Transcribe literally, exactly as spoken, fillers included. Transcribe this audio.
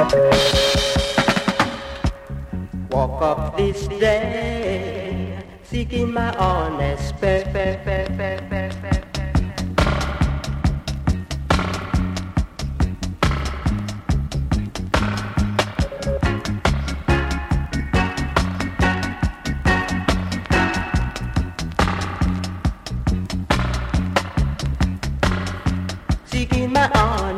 Walk up this day, seeking my honest pay. Seeking my honest